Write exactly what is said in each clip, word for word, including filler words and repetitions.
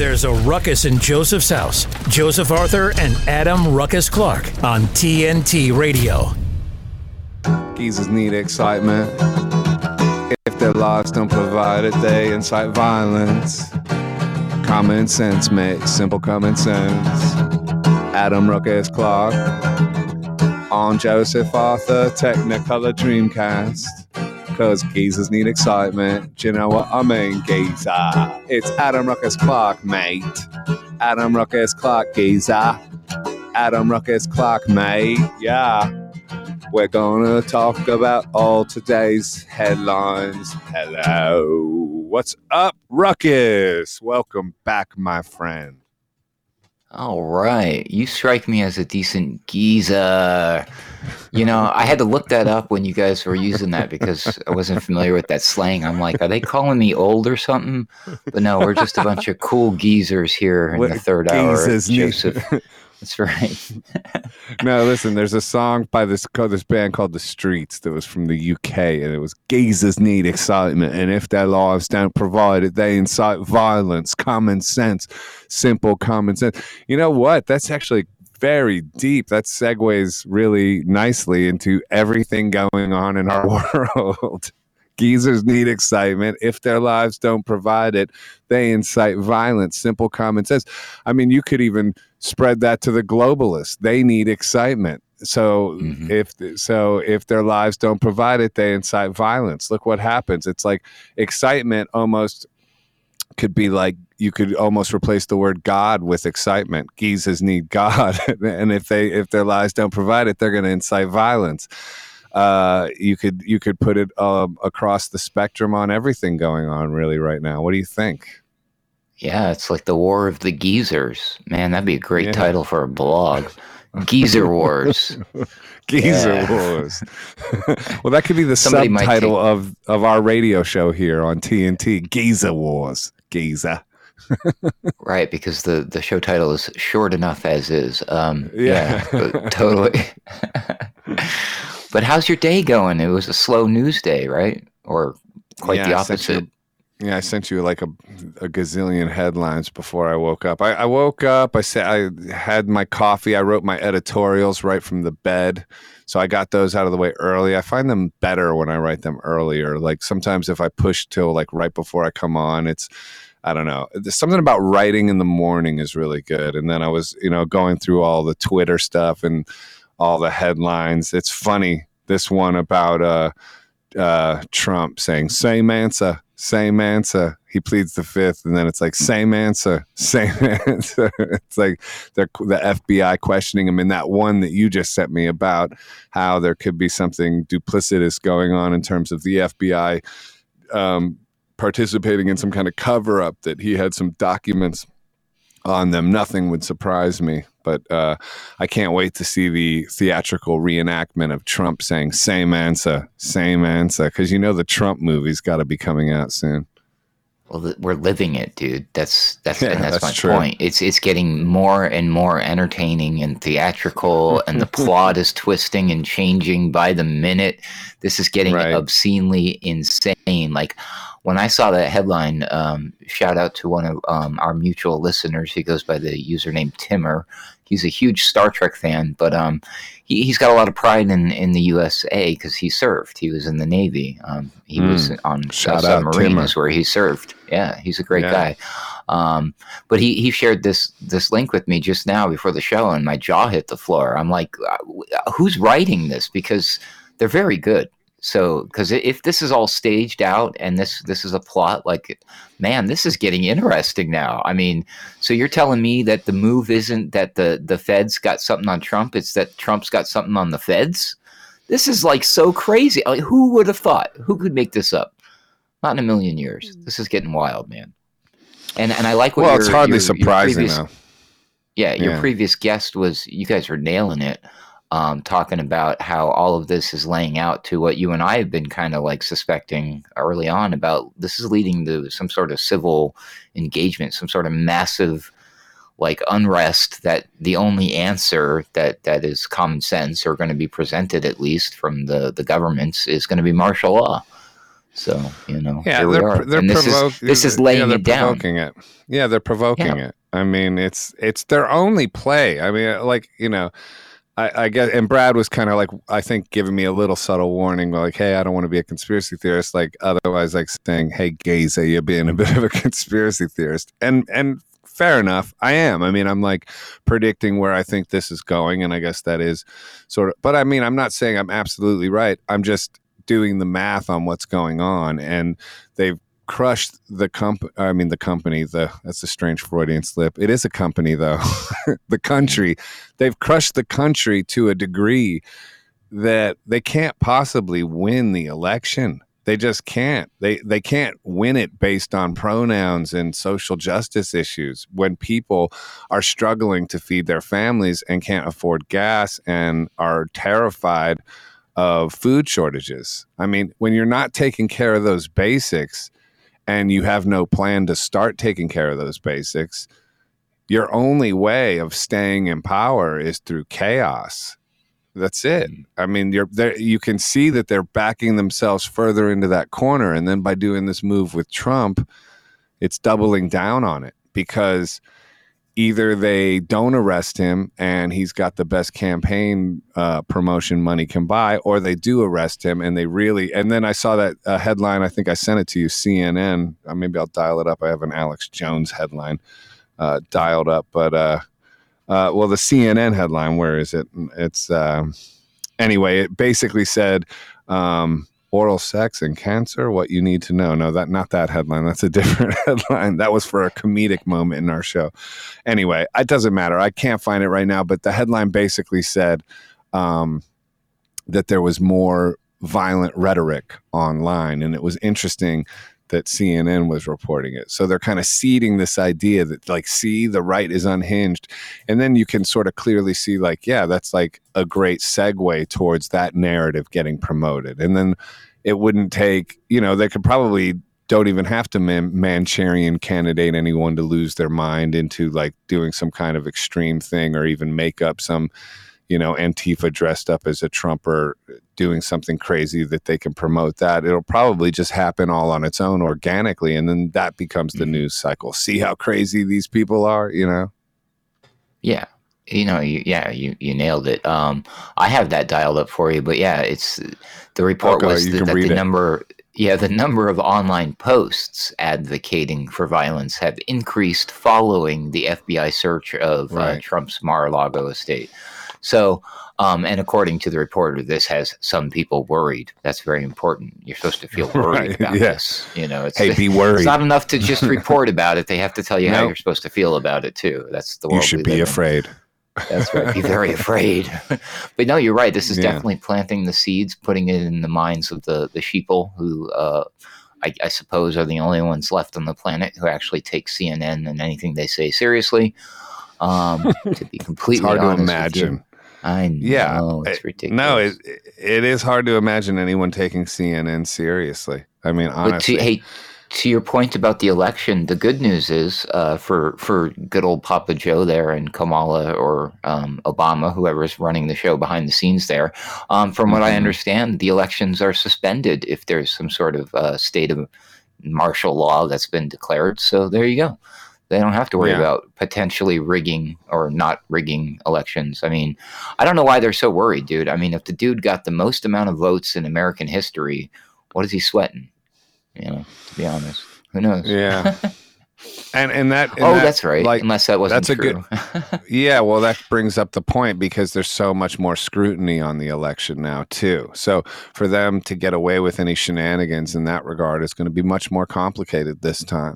There's a ruckus in Joseph's house. Joseph Arthur and Adam Ruckus Clark on T N T Radio. Geezers need excitement. If their lives don't provide it, they incite violence. Common sense, mate. Simple common sense. Adam Ruckus Clark on Joseph Arthur Technicolor Dreamcast. Cause geezers need excitement. Do you know what I mean, geezer? It's Adam Ruckus Clark, mate. Adam Ruckus Clark, geezer. Adam Ruckus Clark, mate. Yeah. We're gonna talk about all today's headlines. Hello. What's up, Ruckus? Welcome back, my friend. All right. You strike me as a decent geezer. You know, I had to look that up when you guys were using that because I wasn't familiar with that slang. I'm like, are they calling me old or something? But no, we're just a bunch of cool geezers here in what the third hour. Joseph. That's right. No, listen, there's a song by this this band called The Streets that was from the U K, and it was geezers need excitement, and if their lives don't provide it, they incite violence. Common sense. Simple common sense. You know what? That's actually very deep. That segues really nicely into everything going on in our world. Geezers need excitement. If their lives don't provide it, they incite violence. Simple common sense. I mean, you could even spread that to the globalists. They need excitement. So mm-hmm. if so, if their lives don't provide it, they incite violence. Look what happens. It's like excitement almost could be like you could almost replace the word God with excitement. Geezers need God, and if they if their lives don't provide it, they're going to incite violence. Uh, you could you could put it uh, across the spectrum on everything going on really right now. What do you think? Yeah, it's like the War of the Geezers. Man, that'd be a great Yeah. title for a blog. Geezer Wars. Geezer Yeah. Wars. Well, that could be the Somebody might subtitle take- of, of our radio show here on T N T. Geezer Wars. Geezer. Right, because the, the show title is short enough as is. Um, Yeah. yeah, but totally. But how's your day going? It was a slow news day, right? Or quite Yeah, the I sent you- opposite. Yeah, I sent you like a, a gazillion headlines before I woke up. I, I woke up, I said I had my coffee, I wrote my editorials right from the bed. So I got those out of the way early. I find them better when I write them earlier. Like sometimes if I push till like right before I come on, it's I don't know. There's something about writing in the morning is really good. And then I was, you know, going through all the Twitter stuff and all the headlines. It's funny. This one about uh, uh, Trump saying, same answer, same answer. He pleads the fifth. And then it's like, same answer, same answer. It's like they're, the F B I questioning him in that one that you just sent me about how there could be something duplicitous going on in terms of the F B I um, participating in some kind of cover up, that he had some documents on them. Nothing would surprise me, but uh, I can't wait to see the theatrical reenactment of Trump saying same answer, same answer. Cause you know, the Trump movie's got to be coming out soon. Well, th- we're living it, dude. That's that's Yeah, and that's, that's my true. point. It's it's getting more and more entertaining and theatrical, and the plot is twisting and changing by the minute. This is getting Right. obscenely insane. Like when I saw that headline, um, shout out to one of um, our mutual listeners. He goes by the username Timmer. He's a huge Star Trek fan, but um, he, he's got a lot of pride in, in the U S A because he served. He was in the Navy. Um, he Mm. was on Shout South out Submarine Timmer. is where he served. Yeah, he's a great Yeah. guy. Um, but he, he shared this this link with me just now before the show, and my jaw hit the floor. I'm like, uh, who's writing this? Because they're very good. So, because if this is all staged out and this this is a plot, like, man, this is getting interesting now. I mean, so you're telling me that the move isn't that the the Feds got something on Trump; it's that Trump's got something on the Feds. This is like so crazy. Like, who would have thought? Who could make this up? Not in a million years. This is getting wild, man. And and I like what Well, your, it's hardly your, your surprising previous, though. Yeah, your Yeah. previous guest was. You guys were nailing it. Um, talking about how all of this is laying out to what you and I have been kind of like suspecting early on about. This is leading to some sort of civil engagement, some sort of massive like unrest, that the only answer that, that is common sense or going to be presented, at least from the, the governments, is going to be martial law. So, you know, yeah, here we they're are. they're And this is provoking. this is laying yeah, they're it down. provoking it. Yeah, they're provoking Yeah. it. I mean, it's it's their only play. I mean, like you know, I, I guess, and Brad was kind of like, I think, giving me a little subtle warning, like, hey, I don't want to be a conspiracy theorist. Like, otherwise, like saying, hey, Gaza, you're being a bit of a conspiracy theorist. And and fair enough, I am. I mean, I'm like predicting where I think this is going, and I guess that is sort of. But I mean, I'm not saying I'm absolutely right. I'm just doing the math on what's going on, and they've crushed the comp I mean the company the that's a strange Freudian slip. It is a company though. The country, they've crushed the country to a degree that they can't possibly win the election. They just can't. They they can't win it based on pronouns and social justice issues when people are struggling to feed their families and can't afford gas and are terrified of food shortages. I mean, when you're not taking care of those basics and you have no plan to start taking care of those basics, your only way of staying in power is through chaos. That's it. I mean, you're there. You can see that they're backing themselves further into that corner. And then by doing this move with Trump, it's doubling down on it, because either they don't arrest him and he's got the best campaign uh, promotion money can buy, or they do arrest him and they really, and then I saw that uh, headline, I think I sent it to you, C N N, uh, maybe I'll dial it up. I have an Alex Jones headline uh, dialed up, but uh, uh, well, the C N N headline, where is it? It's, um, anyway, it basically said, um, oral sex and cancer, what you need to know. No, that not that headline. That's a different headline. That was for a comedic moment in our show. Anyway, it doesn't matter. I can't find it right now, but the headline basically said um, that there was more violent rhetoric online, and it was interesting that C N N was reporting it. So they're kind of seeding this idea that, like, see, the right is unhinged. And then you can sort of clearly see, like, yeah, that's like a great segue towards that narrative getting promoted. And then it wouldn't take, you know, they could probably don't even have to man- Manchurian candidate anyone to lose their mind into like doing some kind of extreme thing, or even make up some, you know, Antifa dressed up as a Trumper doing something crazy that they can promote that. It'll probably just happen all on its own organically. And then that becomes the news cycle. See how crazy these people are, you know? Yeah. You know, you, yeah, you, you nailed it. Um, I have that dialed up for you, but yeah, it's the report Okay, was you that, can that read the it. number, yeah, the number of online posts advocating for violence have increased following the F B I search of uh, Right. Trump's Mar-a-Lago estate. So, um, and according to the reporter, this has some people worried. That's very important. You're supposed to feel worried Right, about yeah. this. You know, it's, Hey, be worried. it's not enough to just report about it. They have to tell you how Nope. you're supposed to feel about it too. That's the You world should we be live in. afraid. That's right. Be very afraid. But no, you're right. This is Yeah. definitely planting the seeds, putting it in the minds of the, the sheeple who, uh, I, I suppose, are the only ones left on the planet who actually take C N N and anything they say seriously. Um, to be completely It's hard to honest with imagine. you. I know. Yeah, It's it- ridiculous. No, it it is hard to imagine anyone taking C N N seriously. I mean, But honestly. to, hey, to your point about the election, the good news is uh, for for good old Papa Joe there and Kamala or um, Obama, whoever's running the show behind the scenes there. Um, from what I Mhm. understand, the elections are suspended if there's some sort of uh, state of martial law that's been declared. So there you go. They don't have to worry Yeah. about potentially rigging or not rigging elections. I mean, I don't know why they're so worried, dude. I mean, if the dude got the most amount of votes in American history, what is he sweating? You know, to be honest, who knows? Yeah. And and that and oh, that, that's right. Like, Unless that wasn't that's a true. yeah, well, that brings up the point, because there's so much more scrutiny on the election now too. So for them to get away with any shenanigans in that regard is going to be much more complicated this time.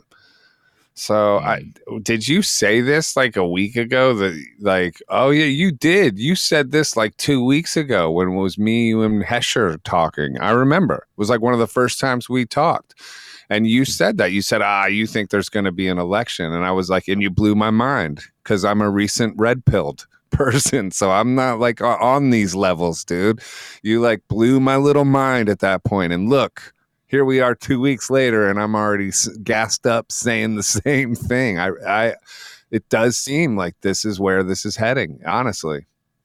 So I did you say this like a week ago that like, oh yeah, you did. You said this like two weeks ago when it was me and Hesher talking. I remember. It was like one of the first times we talked. And you said that. You said, ah, you think there's going to be an election. And I was like, and you blew my mind, because I'm a recent red-pilled person. So I'm not like on these levels, dude. You like blew my little mind at that point. And look, here we are two weeks later, and I'm already s- gassed up saying the same thing. I, I, it does seem like this is where this is heading, honestly.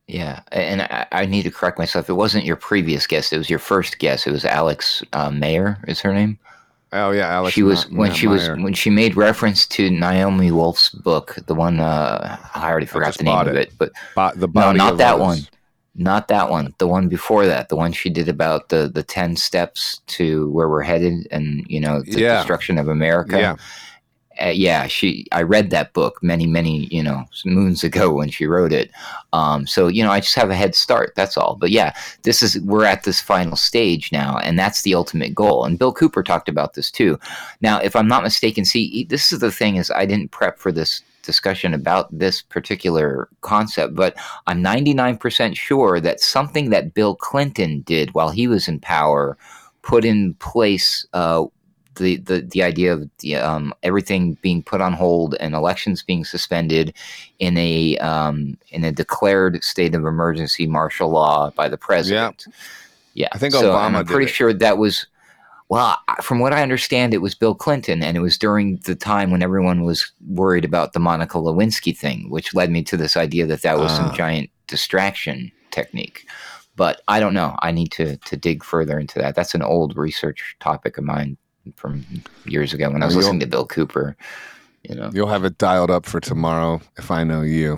Yeah, and I, I need to correct myself. It wasn't your previous guest. It was your first guest. It was Alex uh, Mayer, is her name. Oh yeah, Alex. She was Ma- when Ma- she was Meyer. when she made reference to Naomi Wolf's book, the one uh, I already forgot just the name bought of it. it, but Bo- the no, body not of that Lotus. one, not that one. The one before that, the one she did about the the ten steps to where we're headed, and you know the Yeah. destruction of America. Yeah. Uh, yeah, she. I read that book many, many, you know, moons ago when she wrote it. Um, so you know, I just have a head start. That's all. But yeah, this is we're at this final stage now, and that's the ultimate goal. And Bill Cooper talked about this too. Now, if I'm not mistaken, see, this is the thing: is I didn't prep for this discussion about this particular concept, but I'm ninety-nine percent sure that something that Bill Clinton did while he was in power put in place. Uh, The, the, the idea of the, um, everything being put on hold and elections being suspended in a um, in a declared state of emergency martial law by the president. Yeah, yeah. I think so, Obama and I'm did pretty it. sure that was, well, from what I understand, it was Bill Clinton, and it was during the time when everyone was worried about the Monica Lewinsky thing, which led me to this idea that that was uh. some giant distraction technique. But I don't know. I need to to dig further into that. That's an old research topic of mine from years ago when I was you'll, listening to Bill Cooper. You know, you'll have it dialed up for tomorrow if I know you.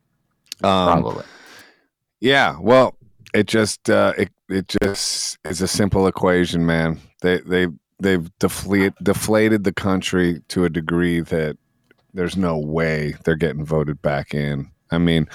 Um, Probably. Yeah. Well, it just uh, it it just is a simple equation, man. They they they've deflated deflated the country to a degree that there's no way they're getting voted back in. I mean,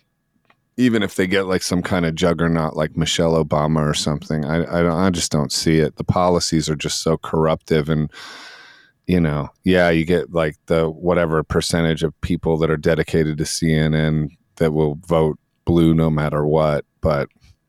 even if they get like some kind of juggernaut like Michelle Obama or something, I I, don't, I just don't see it. The policies are just so corruptive, and you know, yeah, you get like the whatever percentage of people that are dedicated to C N N that will vote blue no matter what, but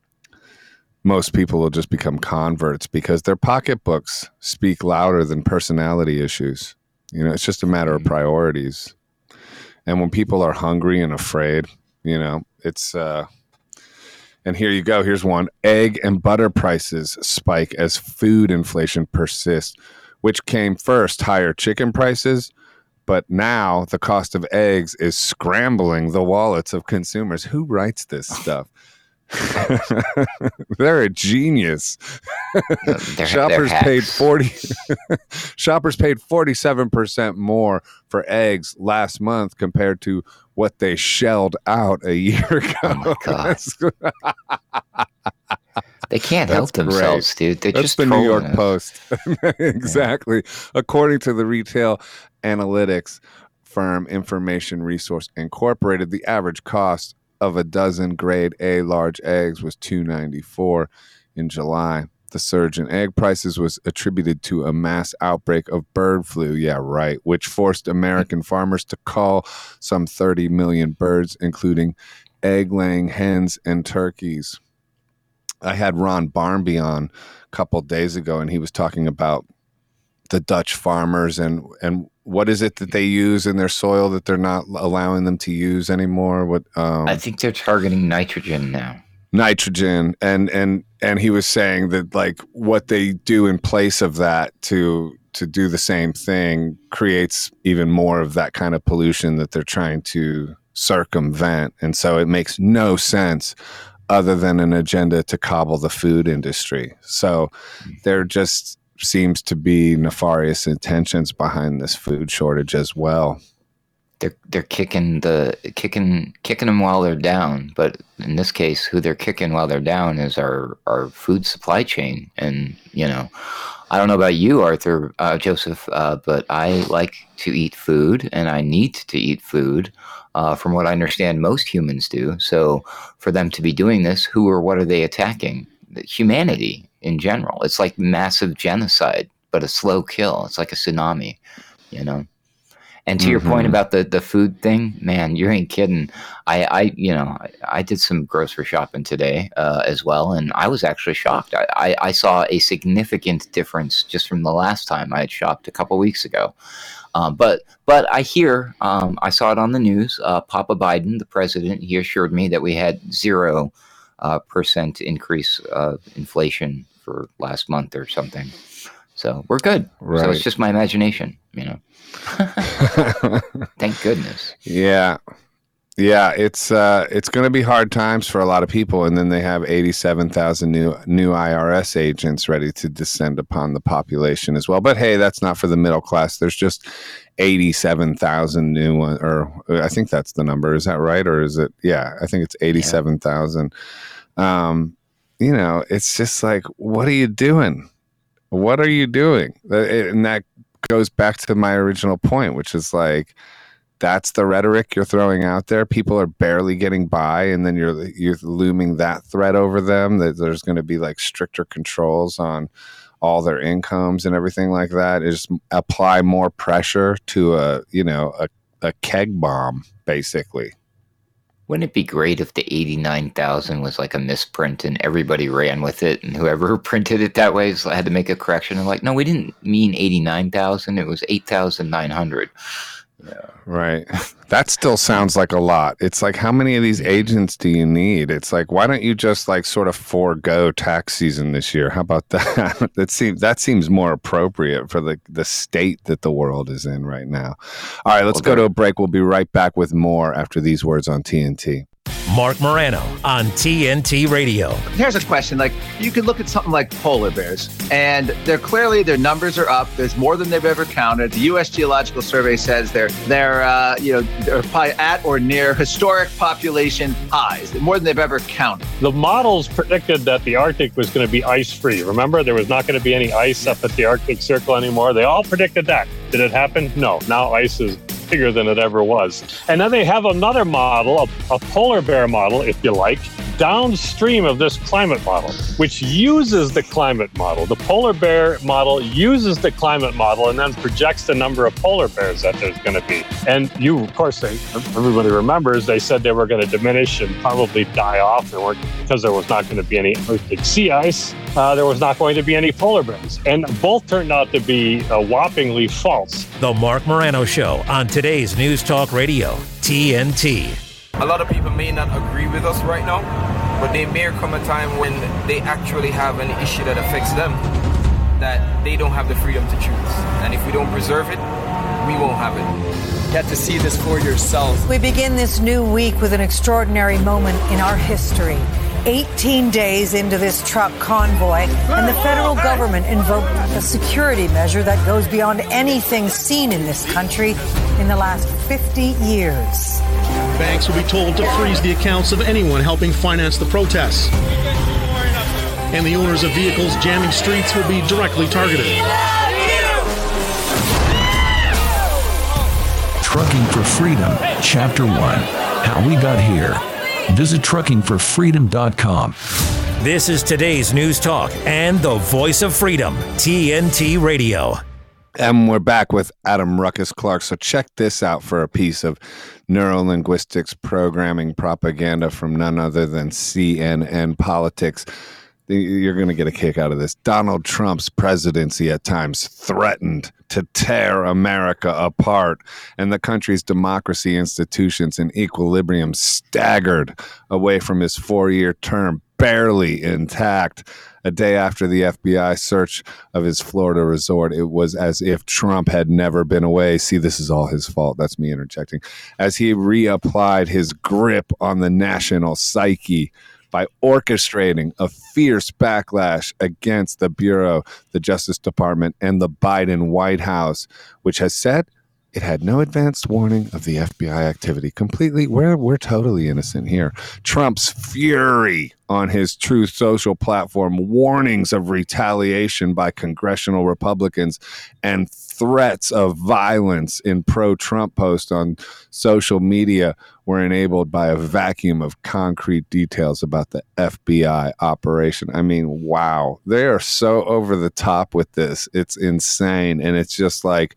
most people will just become converts because their pocketbooks speak louder than personality issues. You know, it's just a matter of priorities. And when people are hungry and afraid, you know, it's, uh, and here you go. Here's one. Egg and butter prices spike as food inflation persists. Which came first, higher chicken prices? But now the cost of eggs is scrambling the wallets of consumers. Who writes this stuff? They're a genius. They're, shoppers they're paid forty. Shoppers paid forty-seven percent more for eggs last month compared to what they shelled out a year ago. Oh my God. They can't That's help themselves, great. dude. They're That's just the New York us. Post. Exactly. Yeah. According to the retail analytics firm Information Resource Incorporated, the average cost of a dozen grade A large eggs was two dollars and ninety-four cents in July. The surge in egg prices was attributed to a mass outbreak of bird flu, yeah, right, which forced American farmers to cull some thirty million birds, including egg-laying hens and turkeys. I had Ron Barnby on a couple of days ago, and he was talking about the Dutch farmers and and what is it that they use in their soil that they're not allowing them to use anymore? What um, I think they're targeting nitrogen now. Nitrogen, and and and he was saying that like what they do in place of that to to do the same thing creates even more of that kind of pollution that they're trying to circumvent, and so it makes no sense other than an agenda to cobble the food industry. So there just seems to be nefarious intentions behind this food shortage as well. They're they're kicking the kicking kicking them while they're down, but in this case, who they're kicking while they're down is our our food supply chain. And you know, I don't know about you, Arthur, uh, Joseph, uh, but I like to eat food, and I need to eat food. Uh, from what I understand, most humans do. So for them to be doing this, who or what are they attacking? Humanity in general. It's like massive genocide, but a slow kill. It's like a tsunami, you know? And to mm-hmm. your point about the, the food thing, man, you ain't kidding. I, I you know, I, I did some grocery shopping today uh, as well, and I was actually shocked. I, I, I saw a significant difference just from the last time I had shopped a couple weeks ago. Um, but but I hear, um, I saw it on the news, uh, Papa Biden, the president, he assured me that we had zero uh, percent increase of inflation for last month or something. So we're good. Right. So it's just my imagination, you know. Thank goodness. Yeah. Yeah, it's uh, it's going to be hard times for a lot of people, and then they have eighty-seven thousand new new I R S agents ready to descend upon the population as well. But hey, that's not for the middle class. There's just eighty-seven thousand new one, or I think that's the number. Is that right, or is it? Yeah, I think it's eighty-seven thousand. Um, you know, it's just like, what are you doing? What are you doing? And that goes back to my original point, which is like, that's the rhetoric you're throwing out there. People are barely getting by, and then you're you're looming that threat over them that there's going to be like stricter controls on all their incomes and everything like that. Is apply more pressure to a you know a, a keg bomb, basically. Wouldn't it be great if the eighty-nine thousand was like a misprint and everybody ran with it, and whoever printed it that way had to make a correction and like, no, we didn't mean eighty-nine thousand. It was eight thousand nine hundred. Yeah, right. That still sounds like a lot. It's like, how many of these agents do you need? It's like, why don't you just like sort of forego tax season this year? How about that? that seems that seems more appropriate for the the state that the world is in right now. All right, let's okay. go to a break. We'll be right back with more after these words on T N T. Mark Morano on T N T Radio. Here's a question. Like, you could look at something like polar bears, and they're clearly, their numbers are up. There's more than they've ever counted. The U S Geological Survey says they're, they're uh, you know, they're probably at or near historic population highs, more than they've ever counted. The models predicted that the Arctic was going to be ice-free. Remember, there was not going to be any ice up at the Arctic Circle anymore. They all predicted that. Did it happen? No. Now ice is bigger than it ever was. And then they have another model, a, a polar bear model, if you like, downstream of this climate model, which uses the climate model. The polar bear model uses the climate model and then projects the number of polar bears that there's going to be. And you, of course, they, everybody remembers, they said they were going to diminish and probably die off. They weren't, because there was not going to be any Arctic sea ice. Uh, there was not going to be any polar bears. And both turned out to be uh, whoppingly false. The Mark Morano Show on today's News Talk Radio, T N T. A lot of people may not agree with us right now, but there may come a time when they actually have an issue that affects them, that they don't have the freedom to choose. And if we don't preserve it, we won't have it. Get to see this for yourself. We begin this new week with an extraordinary moment in our history. eighteen days into this truck convoy, and the federal government invoked a security measure that goes beyond anything seen in this country in the last fifty years. Banks will be told to freeze the accounts of anyone helping finance the protests. And the owners of vehicles jamming streets will be directly targeted. Trucking for Freedom, Chapter one, How We Got Here. Visit trucking for freedom dot com. This is today's News Talk and the voice of freedom, T N T Radio. And we're back with Adam Ruckus Clark. So check this out for a piece of neurolinguistics programming propaganda from none other than C N N Politics. You're going to get a kick out of this. Donald Trump's presidency at times threatened to tear America apart, and the country's democracy, institutions, and equilibrium staggered away from his four-year term, barely intact. A day after the F B I search of his Florida resort, it was as if Trump had never been away. See, this is all his fault. That's me interjecting. As he reapplied his grip on the national psyche by orchestrating a fierce backlash against the Bureau, the Justice Department, and the Biden White House, which has said it had no advanced warning of the F B I activity. Completely, we're, we're totally innocent here. Trump's fury on his Truth Social platform, warnings of retaliation by congressional Republicans, and threats of violence in pro-Trump posts on social media were enabled by a vacuum of concrete details about the F B I operation. I mean, wow. They are so over the top with this. It's insane. And it's just like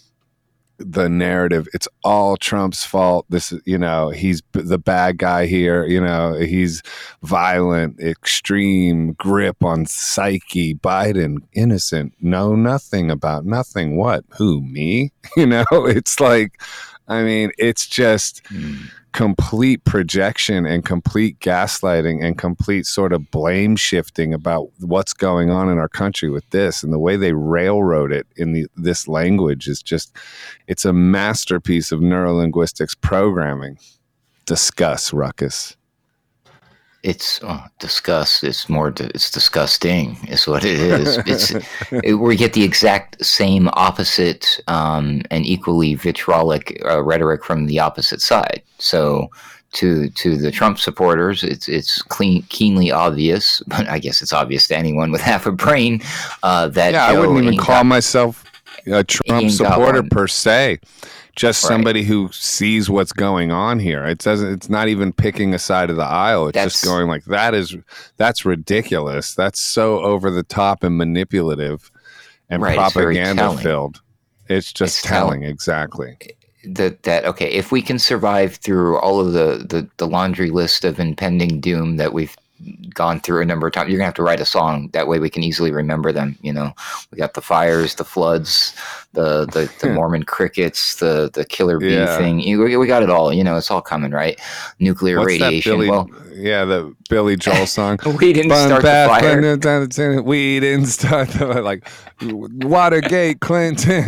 the narrative. It's all Trump's fault. This is, you know, he's the bad guy here. You know, he's violent, extreme grip on psyche. Biden, innocent, know nothing about nothing. What? Who? Me? You know, it's like, I mean, it's just mm. complete projection and complete gaslighting and complete sort of blame shifting about what's going on in our country with this, and the way they railroad it in the, this language is just, it's a masterpiece of neurolinguistics programming. discuss, Ruckus? It's oh, disgust. It's more. It's disgusting. Is what it is. It's it, we get the exact same opposite um, and equally vitriolic uh, rhetoric from the opposite side. So to to the Trump supporters, it's it's clean, keenly obvious. But I guess it's obvious to anyone with half a brain uh, that yeah, Joe I wouldn't even call got, myself a Trump supporter per se. Just right. somebody who sees what's going on here. It doesn't. It's not even picking a side of the aisle. It's that's, just going like that is that's ridiculous. That's so over the top and manipulative and right, propaganda it's filled. It's just it's telling tell- exactly that that okay. If we can survive through all of the, the the laundry list of impending doom that we've gone through a number of times, you're gonna have to write a song. That way we can easily remember them. You know, we got the fires, the floods, the the, the Mormon crickets, the the killer bee yeah. thing. We, we got it all. You know, it's all coming, right? Nuclear What's radiation. That Billy, well, yeah, the Billy Joel song. we didn't Bun, start bath, the fire. We didn't start the like Watergate, Clinton.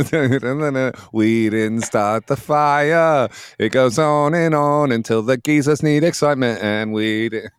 We didn't start the fire. It goes on and on until the geezers need excitement, and we. Did.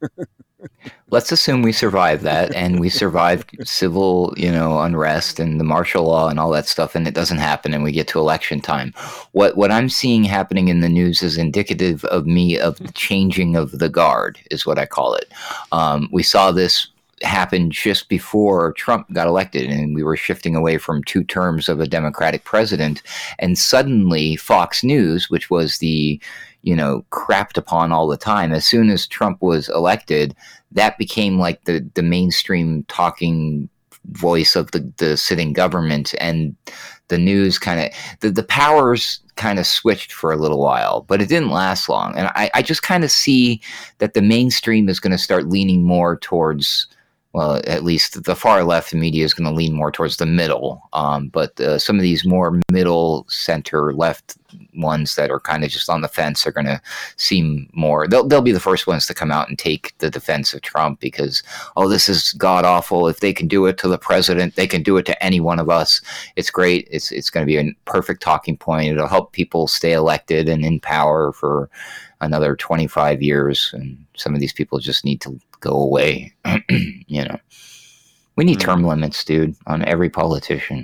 Let's assume we survived that and we survived civil, you know, unrest and the martial law and all that stuff, and it doesn't happen and we get to election time. What what I'm seeing happening in the news is indicative of me of the changing of the guard, is what I call it. Um, we saw this happen just before Trump got elected, and we were shifting away from two terms of a Democratic president, and suddenly Fox News, which was the you know, crapped upon all the time. As soon as Trump was elected, that became like the, the mainstream talking voice of the, the sitting government, and the news kind of, the, the powers kind of switched for a little while, but it didn't last long. And I, I just kind of see that the mainstream is going to start leaning more towards, well, at least the far left media is going to lean more towards the middle. Um, but uh, some of these more middle center left ones that are kind of just on the fence are going to seem more, they'll, they'll be the first ones to come out and take the defense of Trump because, oh, this is god awful. If they can do it to the president, they can do it to any one of us. It's great. It's, it's going to be a perfect talking point. It'll help people stay elected and in power for another twenty-five years. And some of these people just need to go away. You know, we need term limits, dude, on every politician.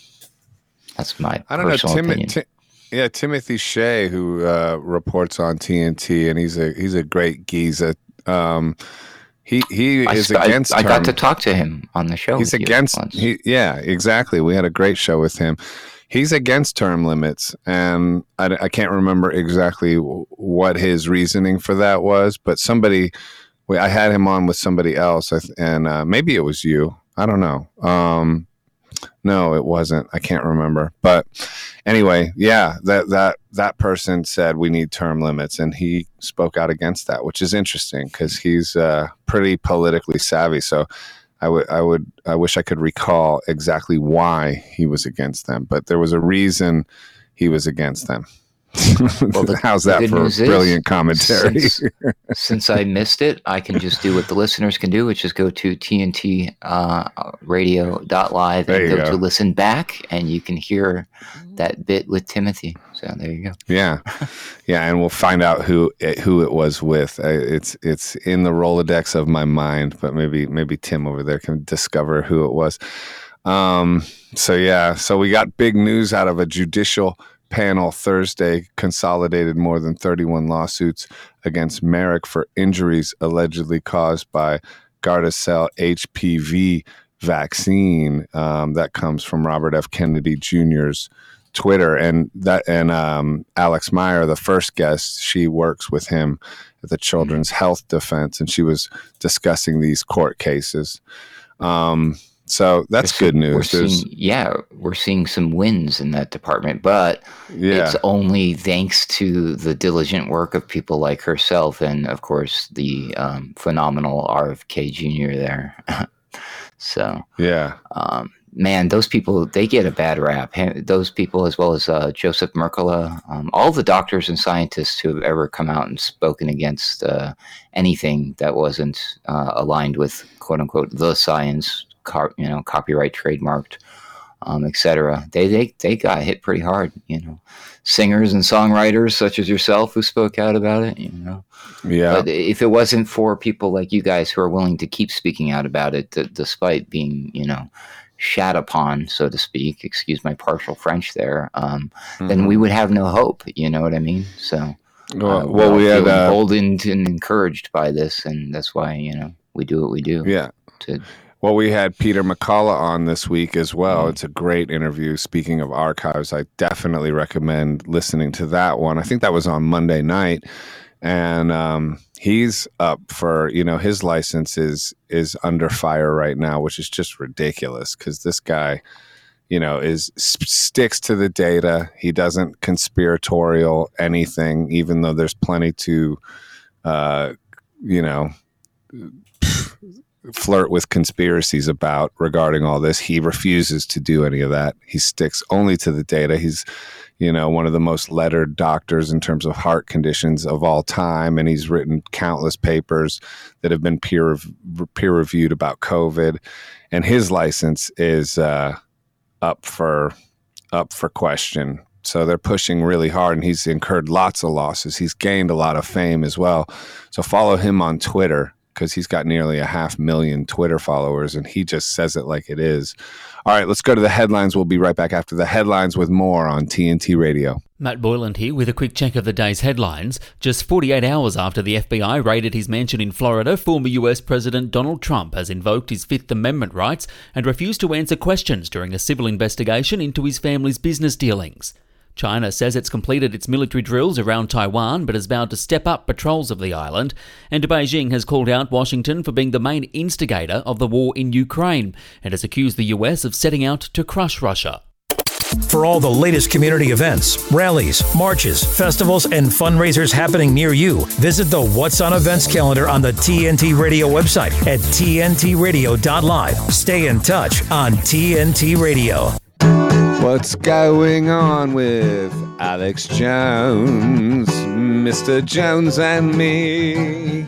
That's my I don't personal know, Tim, opinion. Tim, yeah, Timothy Shea, who uh, reports on T N T, and he's a he's a great geezer. Um, he he I, is I, against. I term, got to talk to him on the show. He's against. He, yeah, exactly. We had a great show with him. He's against term limits, and I, I can't remember exactly what his reasoning for that was, but somebody. I had him on with somebody else, and uh, maybe it was you. I don't know. Um, no, it wasn't. I can't remember. But anyway, yeah, that that that person said we need term limits, and he spoke out against that, which is interesting because he's uh, pretty politically savvy. So I would I would I wish I could recall exactly why he was against them, but there was a reason he was against them. Well, the, How's that for brilliant commentary? Since, since I missed it, I can just do what the listeners can do, which is go to T N T radio dot live and go, go to listen back, and you can hear that bit with Timothy. So there you go. Yeah, yeah, and we'll find out who it, who it was with. It's it's in the Rolodex of my mind, but maybe maybe Tim over there can discover who it was. Um, so yeah, so we got big news out of a judicial panel Thursday consolidated more than thirty-one lawsuits against Merrick for injuries allegedly caused by Gardasil H P V vaccine. Um, that comes from Robert F. Kennedy Junior's Twitter, and that and um, Alex Meyer, the first guest, she works with him at the Children's Health Defense, and she was discussing these court cases. Um, So that's we're good news. We're seeing, yeah, we're seeing some wins in that department, but yeah. it's only thanks to the diligent work of people like herself and, of course, the um, phenomenal R F K Junior there. So, yeah, um, man, those people, they get a bad rap. Those people, as well as uh, Joseph Mercola, um, all the doctors and scientists who have ever come out and spoken against uh, anything that wasn't uh, aligned with, quote unquote, the science, car, you know, copyright trademarked. um, et cetera. They, they, they got hit pretty hard, you know, singers and songwriters such as yourself who spoke out about it, you know. Yeah. But if it wasn't for people like you guys who are willing to keep speaking out about it, d- despite being, you know, shat upon, so to speak, excuse my partial French there, um, mm-hmm. then we would have no hope. You know what I mean? So, uh, well, well we had uh, emboldened and encouraged by this, and that's why, you know, we do what we do. Yeah. To, well, we had Peter McCullough on this week as well. Mm-hmm. It's a great interview. Speaking of archives, I definitely recommend listening to that one. I think that was on Monday night. And um, he's up for, you know, his license is, is under fire right now, which is just ridiculous because this guy, you know, is sticks to the data. He doesn't conspiratorial anything, even though there's plenty to, uh, you know, flirt with conspiracies about regarding all this. He refuses to do any of that. He sticks only to the data. He's, you know, one of the most lettered doctors in terms of heart conditions of all time. And he's written countless papers that have been peer, peer reviewed about COVID. And his license is uh, up for up for question. So they're pushing really hard, and he's incurred lots of losses. He's gained a lot of fame as well. So follow him on Twitter, because he's got nearly a half million Twitter followers, and he just says it like it is. All right, let's go to the headlines. We'll be right back after the headlines with more on T N T Radio. Matt Boyland here with a quick check of the day's headlines. Just forty-eight hours after the F B I raided his mansion in Florida, former U S President Donald Trump has invoked his Fifth Amendment rights and refused to answer questions during a civil investigation into his family's business dealings. China says it's completed its military drills around Taiwan but has vowed to step up patrols of the island. And Beijing has called out Washington for being the main instigator of the war in Ukraine and has accused the U S of setting out to crush Russia. For all the latest community events, rallies, marches, festivals, and fundraisers happening near you, visit the What's on Events calendar on the T N T Radio website at T N T radio dot live. Stay in touch on T N T Radio. What's going on with Alex Jones, Mister Jones and me?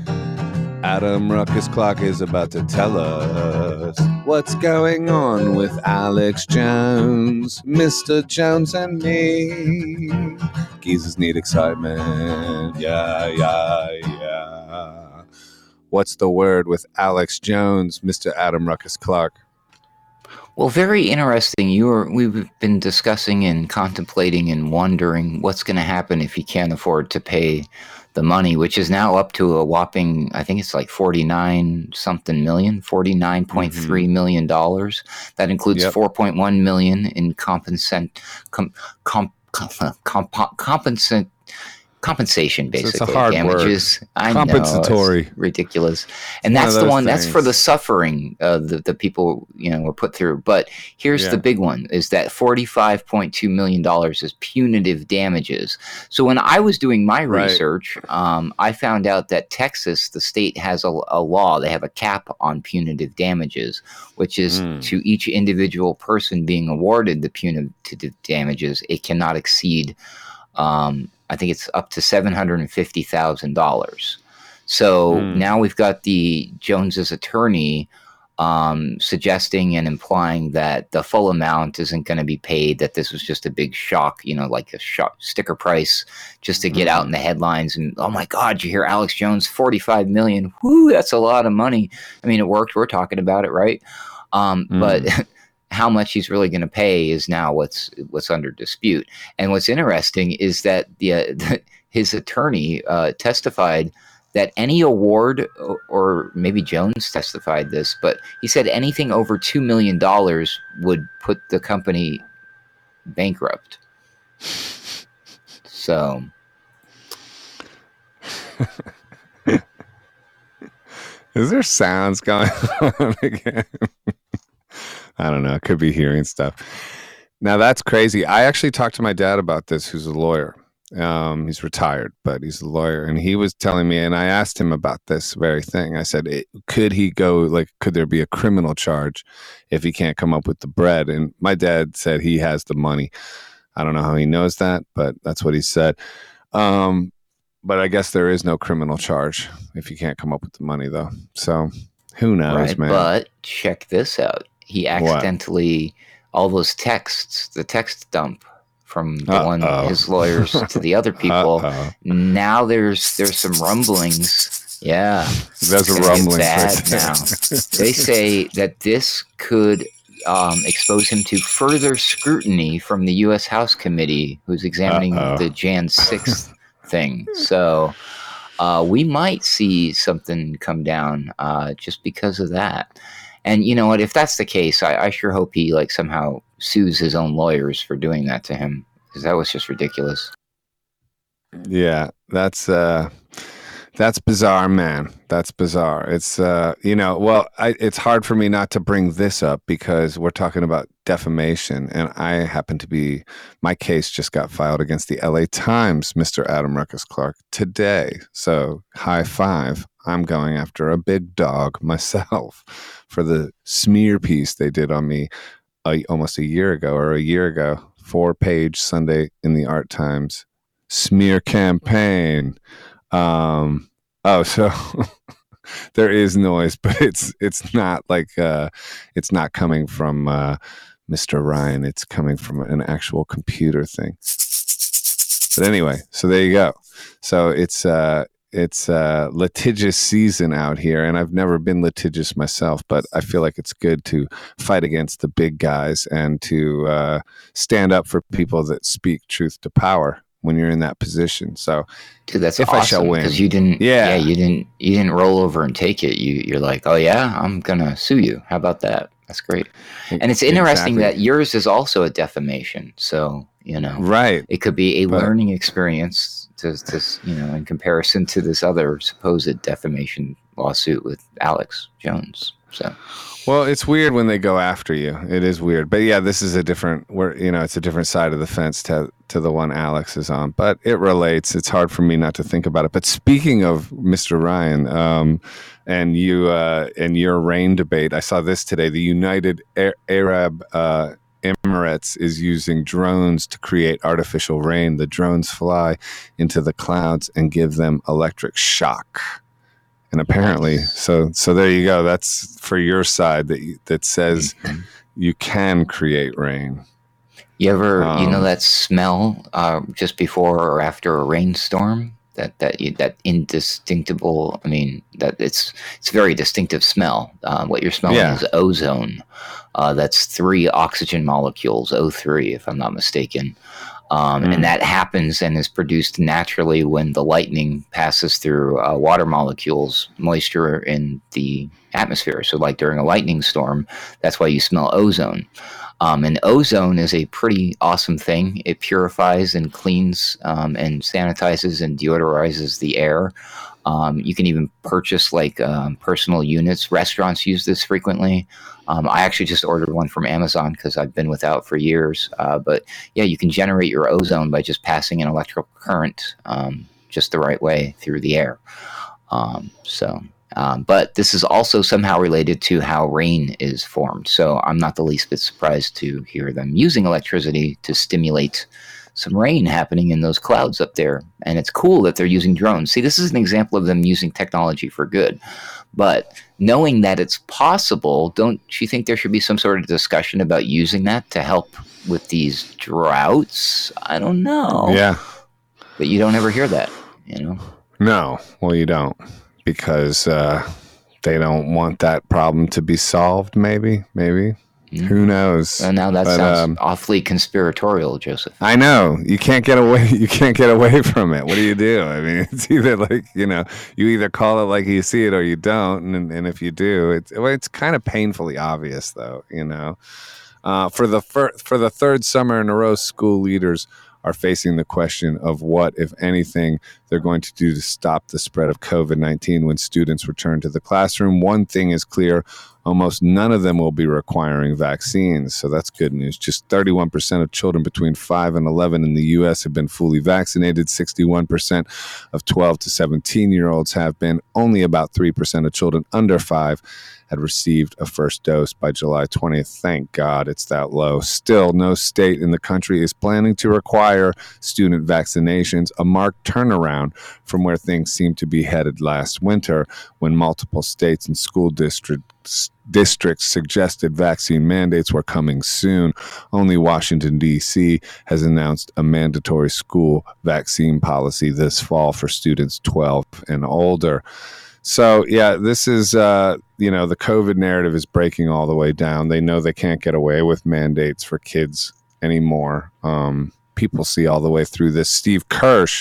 Adam Ruckus Clark is about to tell us what's going on with Alex Jones, Mister Jones and me. Geezers need excitement, yeah, yeah, yeah. What's the word with Alex Jones, Mister Adam Ruckus Clark? Well, very interesting. You were, we've been discussing and contemplating and wondering what's going to happen if you can't afford to pay the money, which is now up to a whopping, I think it's like forty-nine something million, forty-nine point three mm-hmm. million dollars. That includes yep. four point one million in compensant, com, com, com, com, compensant, compensation, basically. So it's a hard damages. Word. I Compensatory. know, it's ridiculous. And that's the one, things. That's for the suffering uh, that the people, you know, were put through. But here's yeah. the big one, is that forty-five point two million dollars is punitive damages. So when I was doing my right. research, um, I found out that Texas, the state, has a, a law. They have a cap on punitive damages, which is mm. to each individual person being awarded the punitive damages, it cannot exceed um I think it's up to seven hundred fifty thousand dollars. So mm. now we've got the Jones's attorney um, suggesting and implying that the full amount isn't going to be paid, that this was just a big shock, you know, like a shock sticker price just to get mm. out in the headlines. And, oh, my God, you hear Alex Jones, forty-five million dollars. Whoo, that's a lot of money. I mean, it worked. We're talking about it, right? Um, mm. But how much he's really going to pay is now what's what's under dispute. And what's interesting is that the, uh, the his attorney uh, testified that any award, or, or maybe Jones testified this, but he said anything over two million dollars would put the company bankrupt. So. Is there sounds going on again? I don't know. I could be hearing stuff. Now, that's crazy. I actually talked to my dad about this, who's a lawyer. Um, he's retired, but he's a lawyer. And he was telling me, and I asked him about this very thing. I said, it, could he go, like, could there be a criminal charge if he can't come up with the bread? And my dad said he has the money. I don't know how he knows that, but that's what he said. Um, but I guess there is no criminal charge if you can't come up with the money, though. So who knows, right, man? But check this out. He accidentally what? all those texts, the text dump from the Uh-oh. one his lawyers to the other people. Uh-oh. Now there's there's some rumblings. Yeah, There's a rumbling. bad right there. now. They say that this could um, expose him to further scrutiny from the U S House committee, who's examining Uh-oh. the January sixth thing. So uh, we might see something come down uh, just because of that. And you know what? If that's the case, I, I sure hope he like somehow sues his own lawyers for doing that to him, because that was just ridiculous. Yeah, that's uh, that's bizarre, man. That's bizarre. It's uh, you know, well, I, it's hard for me not to bring this up because we're talking about defamation, and I happen to be my case just got filed against the L A Times, Mister Adam Ruckus Clark, today. So high five. I'm going after a big dog myself for the smear piece they did on me uh, almost a year ago or a year ago. Four page Sunday in the Art Times smear campaign. Um, oh, so there is noise, but it's it's not like uh, it's not coming from uh, Mister Ryan. It's coming from an actual computer thing. But anyway, so there you go. So it's uh, it's a litigious season out here, and I've never been litigious myself, but I feel like it's good to fight against the big guys and to uh, stand up for people that speak truth to power when you're in that position. So, dude, that's if awesome, I shall win, because you didn't, yeah. yeah, you didn't, you didn't roll over and take it. You, you're like, oh yeah, I'm gonna sue you. How about that? That's great. And it's interesting Exactly. that yours is also a defamation. So you know, right? It could be a But- learning experience to, to, you know, in comparison to this other supposed defamation lawsuit with Alex Jones. So. Well, it's weird when they go after you. It is weird, but yeah, this is a different. Where you know, it's a different side of the fence to to the one Alex is on. But it relates. It's hard for me not to think about it. But speaking of Mister Ryan, um, and you uh, and your rain debate, I saw this today. The United A- Arab uh, Emirates is using drones to create artificial rain. The drones fly into the clouds and give them electric shock. And apparently, so so there you go. That's for your side that you, that says Mm-hmm. you can create rain. You ever, Um, you know, that smell uh, just before or after a rainstorm? That that you, that indistinctable. I mean, that it's it's a very distinctive smell. Uh, what you're smelling Yeah. is ozone. Uh, that's three oxygen molecules, O three, if I'm not mistaken. Um, Mm. And that happens and is produced naturally when the lightning passes through uh, water molecules, moisture in the atmosphere. So, like during a lightning storm, that's why you smell ozone. Um, and ozone is a pretty awesome thing. It purifies and cleans um, and sanitizes and deodorizes the air. Um, you can even purchase like um, personal units. Restaurants use this frequently. Um, I actually just ordered one from Amazon because I've been without for years. Uh, but yeah, you can generate your ozone by just passing an electrical current um, just the right way through the air. Um, so, um, but this is also somehow related to how rain is formed. So I'm not the least bit surprised to hear them using electricity to stimulate some rain happening in those clouds up there. And it's cool that they're using drones. See, this is an example of them using technology for good. But knowing that it's possible, don't you think there should be some sort of discussion about using that to help with these droughts? I don't know. Yeah. But you don't ever hear that, you know? No, well, you don't, because uh, they don't want that problem to be solved. Maybe, maybe. Mm-hmm. Who knows? Well, now that but, sounds um, awfully conspiratorial, Joseph. I know you can't get away. You can't get away from it. What do you do? I mean, it's either like, you know, you either call it like you see it or you don't. And and if you do, it's well, it's kind of painfully obvious, though. You know, uh, for the fir- for the third summer in a row, school leaders are facing the question of what, if anything, they're going to do to stop the spread of COVID nineteen when students return to the classroom. One thing is clear. Almost none of them will be requiring vaccines, so that's good news. Just thirty-one percent of children between five and eleven in the U S have been fully vaccinated. sixty-one percent of twelve to seventeen-year-olds have been. Only about three percent of children under five had received a first dose by July twentieth. Thank God it's that low. Still, no state in the country is planning to require student vaccinations, a marked turnaround from where things seemed to be headed last winter when multiple states and school districts districts suggested vaccine mandates were coming soon. Only Washington, D C has announced a mandatory school vaccine policy this fall for students twelve and older. So, yeah, this is, uh, you know, the COVID narrative is breaking all the way down. They know they can't get away with mandates for kids anymore. Um, people see all the way through this. Steve Kirsch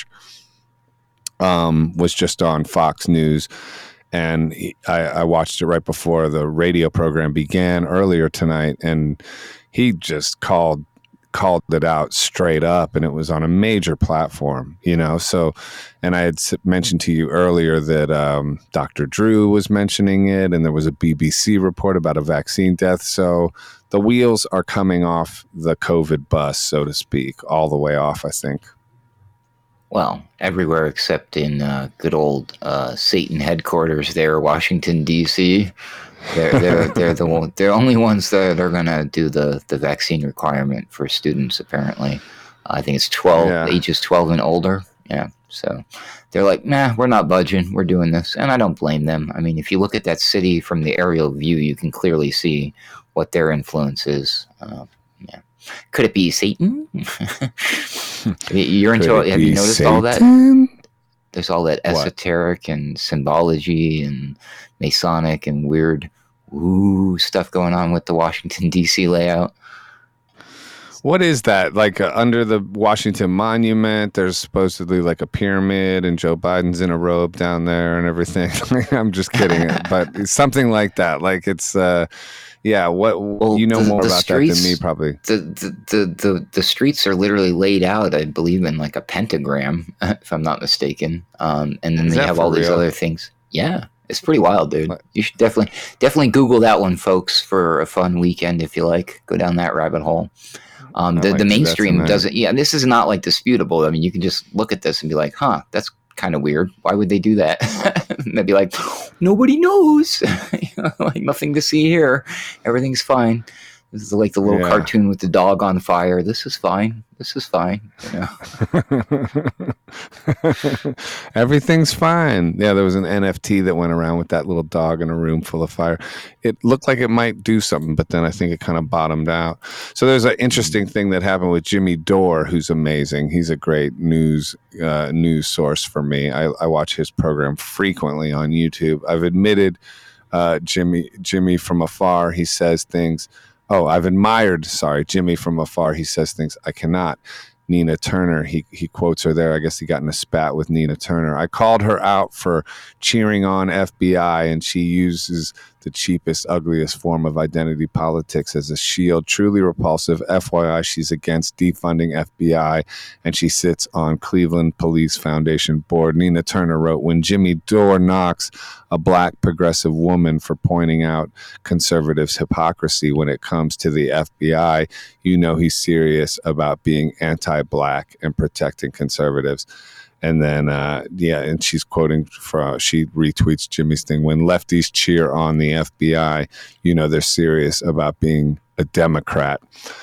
um, was just on Fox News, and he, I, I watched it right before the radio program began earlier tonight, and he just called called it out straight up, and it was on a major platform, you know. So, and I had mentioned to you earlier that um, Doctor Drew was mentioning it, and there was a B B C report about a vaccine death. So the wheels are coming off the COVID bus, so to speak, all the way off, I think. Well, everywhere except in uh, good old uh, Satan headquarters there, Washington, D C They're they're they're the one, they're only ones that are going to do the, the vaccine requirement for students. Apparently, uh, I think it's twelve yeah. ages twelve and older. Yeah, so they're like, nah, we're not budging. We're doing this, and I don't blame them. I mean, if you look at that city from the aerial view, you can clearly see what their influence is. Uh, yeah, could it be Satan? You're into. Have you noticed Satan? all that? There's all that esoteric what? and symbology and Masonic and weird ooh stuff going on with the Washington, D C layout. What is that? Like uh, under the Washington Monument, there's supposedly like a pyramid and Joe Biden's in a robe down there and everything. I'm just kidding. But it's something like that. Like it's, uh, yeah, what well, you know the, more the about streets, that than me probably. The, the, the, the, the streets are literally laid out, I believe, in like a pentagram, if I'm not mistaken. Um, and then is they have all real? these other things. Yeah. It's pretty wild, dude. You should definitely definitely Google that one, folks, for a fun weekend if you like. Go down that rabbit hole. Um, the, like the mainstream doesn't. Yeah, this is not like disputable. I mean, you can just look at this and be like, huh, that's kind of weird. Why would they do that? And they'd be like, nobody knows. You know, like nothing to see here. Everything's fine. This is like the little yeah. cartoon with the dog on fire. This is fine. This is fine. You know? Everything's fine. Yeah, there was an N F T that went around with that little dog in a room full of fire. It looked like it might do something, but then I think it kind of bottomed out. So there's an interesting thing that happened with Jimmy Dore, who's amazing. He's a great news uh, news source for me. I, I watch his program frequently on YouTube. I've admitted uh, Jimmy Jimmy from afar. He says things. Oh, I've admired, sorry, Jimmy from afar. He says things I cannot. Nina Turner, he he quotes her there. I guess he got in a spat with Nina Turner. I called her out for cheering on F B I, and she uses the cheapest, ugliest form of identity politics as a shield. Truly repulsive. F Y I, she's against defunding F B I, and she sits on Cleveland Police Foundation board. Nina Turner wrote, when Jimmy Dore knocks a black progressive woman for pointing out conservatives' hypocrisy when it comes to the F B I, you know he's serious about being anti-black and protecting conservatives. And then, uh, yeah, and she's quoting from, she retweets Jimmy's thing. When lefties cheer on the F B I, you know they're serious about being a Democrat.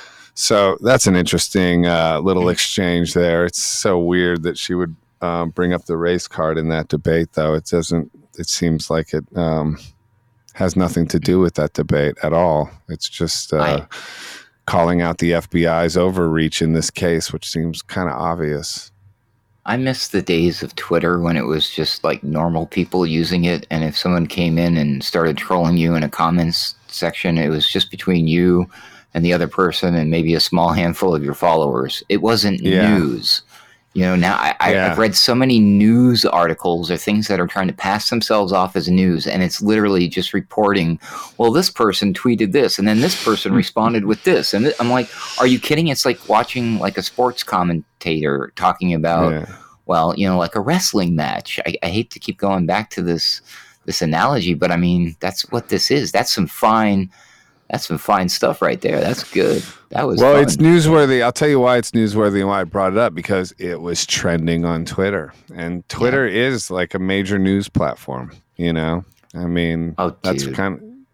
So that's an interesting uh, little exchange there. It's so weird that she would um, bring up the race card in that debate, though. It doesn't, it seems like it um, has nothing to do with that debate at all. It's just uh, I, calling out the F B I's overreach in this case, which seems kind of obvious. I miss the days of Twitter when it was just like normal people using it. And if someone came in and started trolling you in a comments section, it was just between you and the other person and maybe a small handful of your followers. It wasn't yeah. news. You know, now I, I, yeah. I've read so many news articles or things that are trying to pass themselves off as news, and it's literally just reporting, well, this person tweeted this, and then this person responded with this. And th- I'm like, are you kidding? It's like watching like a sports commentator talking about, yeah. well, you know, like a wrestling match. I, I hate to keep going back to this this analogy, but I mean, that's what this is. That's some fine... That's some fine stuff right there. That's good. That was well. Fun. It's newsworthy. I'll tell you why it's newsworthy and why I brought it up, because it was trending on Twitter, and Twitter yeah. is like a major news platform. You know, I mean, oh, that's dude. kind of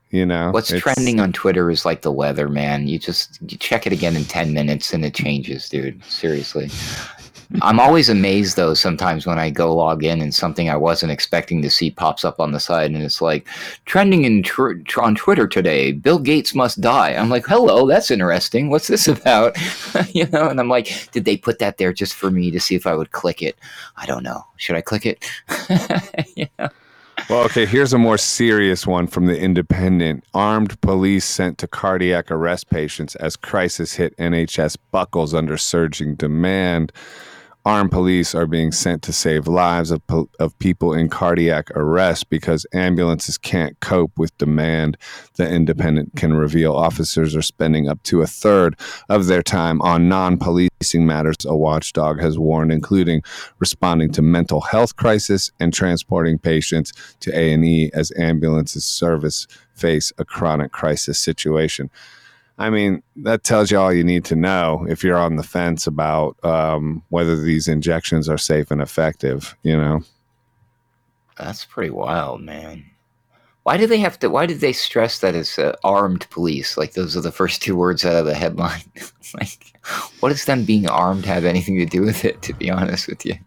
You know, what's it's, trending on Twitter is like the weather, man. You just you check it again in ten minutes and it changes, dude. Seriously. I'm always amazed, though, sometimes when I go log in and something I wasn't expecting to see pops up on the side, and it's like, trending in tr- tr- on Twitter today, Bill Gates must die. I'm like, hello, that's interesting. What's this about? You know, and I'm like, did they put that there just for me to see if I would click it? I don't know. Should I click it? Yeah. Well, okay, here's a more serious one from The Independent. Armed police sent to cardiac arrest patients as crisis hit N H S buckles under surging demand. Armed police are being sent to save lives of, of people in cardiac arrest because ambulances can't cope with demand. The Independent can reveal officers are spending up to a third of their time on non-policing matters, a watchdog has warned, including responding to mental health crisis and transporting patients to A and E as ambulances service face a chronic crisis situation. I mean, that tells you all you need to know if you're on the fence about um, whether these injections are safe and effective, you know? That's pretty wild, man. Why do they have to, why did they stress that it's uh, armed police? Like, those are the first two words out of the headline. Like, what does them being armed have anything to do with it, to be honest with you?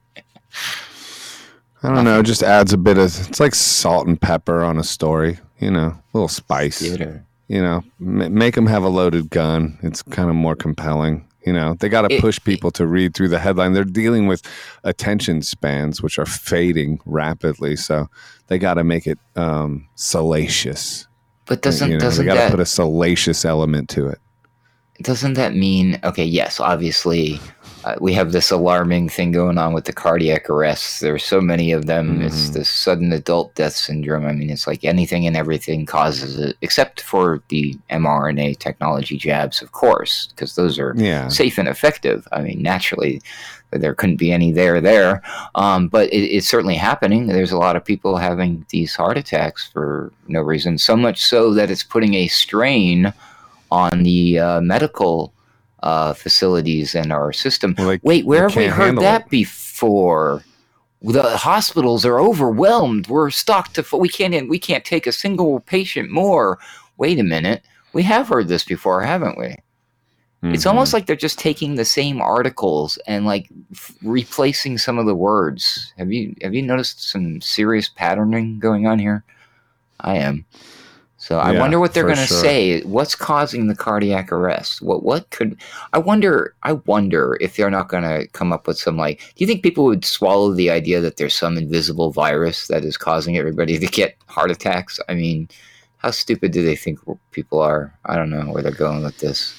I don't know. It just adds a bit of, it's like salt and pepper on a story, you know, a little spice. Theater. You know, m- make them have a loaded gun. It's kind of more compelling. You know, they got to push people to read through the headline. They're dealing with attention spans, which are fading rapidly. So they got to make it um, salacious. But doesn't, you know, doesn't they got to that, put a salacious element to it. Doesn't that mean, okay, yes, obviously uh, we have this alarming thing going on with the cardiac arrests. There are so many of them. Mm-hmm. It's the sudden adult death syndrome. I mean, it's like anything and everything causes it, except for the mRNA technology jabs, of course, because those are yeah. safe and effective. I mean, naturally, there couldn't be any there there. Um, but it, it's certainly happening. There's a lot of people having these heart attacks for no reason, so much so that it's putting a strain on the uh, medical uh, facilities in our system. Well, they, Wait, where have we heard that it. before? The hospitals are overwhelmed. We're stocked to. We can't. We can't take a single patient more. Wait a minute. We have heard this before, haven't we? Mm-hmm. It's almost like they're just taking the same articles and like f- replacing some of the words. Have you Have you noticed some serious patterning going on here? I am. So I yeah, wonder what they're going to sure. say. What's causing the cardiac arrest? What what could I wonder? I wonder if they're not going to come up with some like. Do you think people would swallow the idea that there's some invisible virus that is causing everybody to get heart attacks? I mean, how stupid do they think people are? I don't know where they're going with this.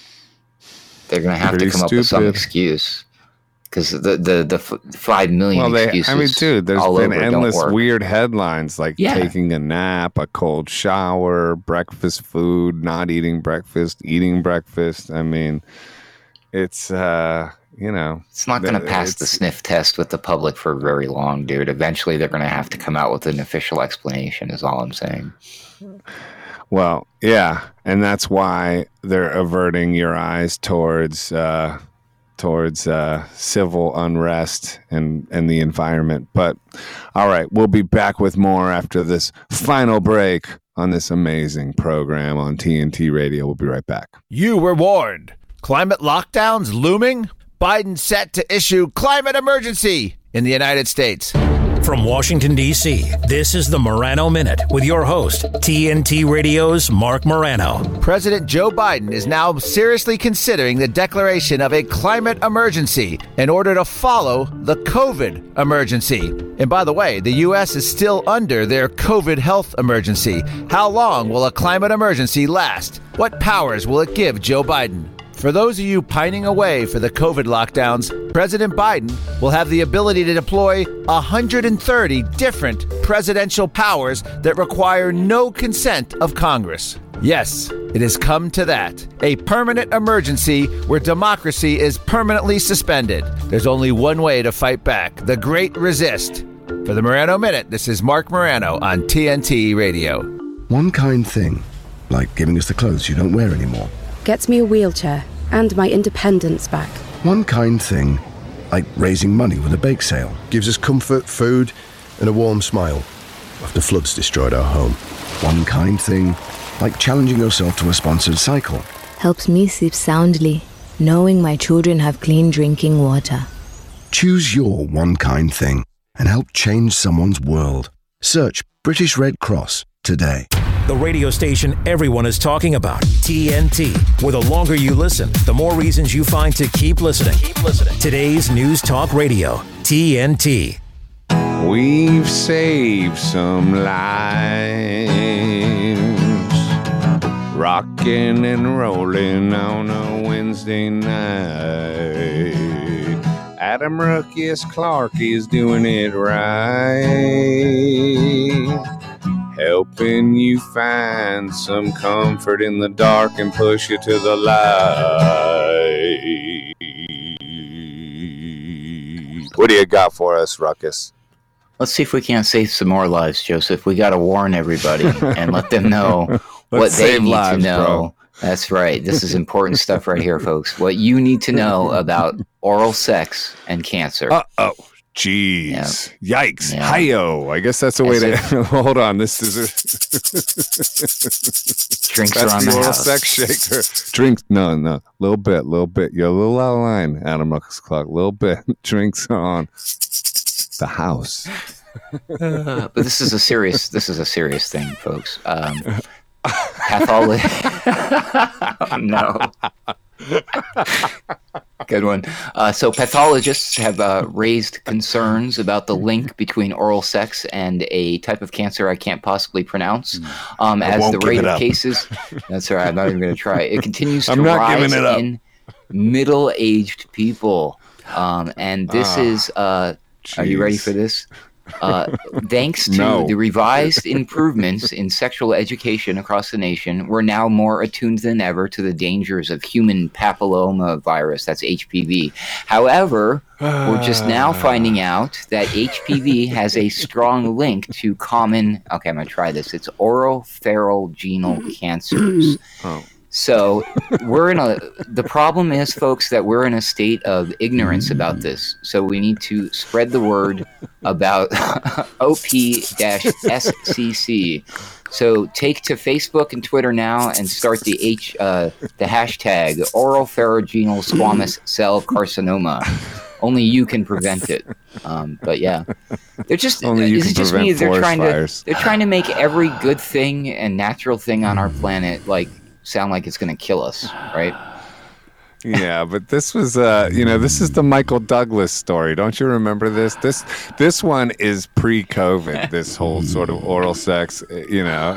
They're going to have Pretty to come stupid. up with some excuse. Because the, the, the f- five million well, they, excuses I mean, dude, there's all been over endless don't work. weird headlines like Yeah. taking a nap, a cold shower, breakfast food, not eating breakfast, eating breakfast. I mean, it's, uh, you know. It's not going to pass the sniff test with the public for very long, dude. Eventually, they're going to have to come out with an official explanation, is all I'm saying. Well, yeah. And that's why they're averting your eyes towards... Uh, towards uh, civil unrest and, and the environment. But all right, we'll be back with more after this final break on this amazing program on T N T Radio. We'll be right back. You were warned. Climate lockdowns looming? Biden set to issue climate emergency in the United States. From Washington, D C, this is the Morano Minute with your host, T N T Radio's Mark Morano. President Joe Biden is now seriously considering the declaration of a climate emergency in order to follow the COVID emergency. And by the way, the U S is still under their COVID health emergency. How long will a climate emergency last? What powers will it give Joe Biden? For those of you pining away for the COVID lockdowns, President Biden will have the ability to deploy one hundred thirty different presidential powers that require no consent of Congress. Yes, it has come to that. A permanent emergency where democracy is permanently suspended. There's only one way to fight back: the great resist. For the Morano Minute, this is Mark Morano on T N T Radio. One kind thing, like giving us the clothes you don't wear anymore, gets me a wheelchair and my independence back. One kind thing, like raising money with a bake sale, gives us comfort, food, and a warm smile after floods destroyed our home. One kind thing like challenging yourself to a sponsored cycle. Helps me sleep soundly, knowing my children have clean drinking water. Choose your one kind thing and help change someone's world. Search British Red Cross today. The radio station everyone is talking about, T N T. Where the longer you listen, the more reasons you find to keep listening. Keep listening. Today's News Talk Radio, T N T. We've saved some lives, rocking and rolling on a Wednesday night. Adam Ruckus Clark is doing it right, helping you find some comfort in the dark and push you to the light. What do you got for us, Ruckus? Let's see if we can't save some more lives, Joseph. We got to warn everybody and let them know what they need lives, to know. Bro. That's right. This is important stuff right here, folks. What you need to know about oral sex and cancer. Uh-oh. Jeez. Yeah. Yikes. Yeah. Hi-yo. I guess that's a way As to... Hold on. This is a... Drinks that's around the the oral house. sex shaker. Drinks. No, no. Little bit. Little bit. You're a little out of line, Adam Ruckus Clark. Little bit. Drinks on the house. Uh, but this is a serious this is a serious thing, folks. Um, pathology. Oh, no. Good one. Uh, so pathologists have uh, raised concerns about the link between oral sex and a type of cancer I can't possibly pronounce. Um, as the rate of cases, that's all right. I'm not even going to try. It continues to I'm not rise giving it up. in middle-aged people, um, and this Ah, is. Uh, are you ready jeez. for this? Uh, thanks to No. the revised improvements in sexual education across the nation, we're now more attuned than ever to the dangers of human papilloma virus, that's H P V. However, we're just now finding out that H P V has a strong link to common, okay, I'm going to try this, it's oropharyngeal cancers. Oh. So we're in a, the problem is, folks, that we're in a state of ignorance about this. So we need to spread the word about O P S C C. So take to Facebook and Twitter now and start the H, uh, the hashtag oropharyngeal squamous cell carcinoma. Only you can prevent it. Um, but yeah, they're just, Only you is can it just prevent me? They're forest trying fires. to, they're trying to make every good thing and natural thing on our planet like sound like it's going to kill us, right? Yeah, but this was, uh, you know, this is the Michael Douglas story. Don't you remember this? This this one is pre-COVID. This whole sort of oral sex, you know.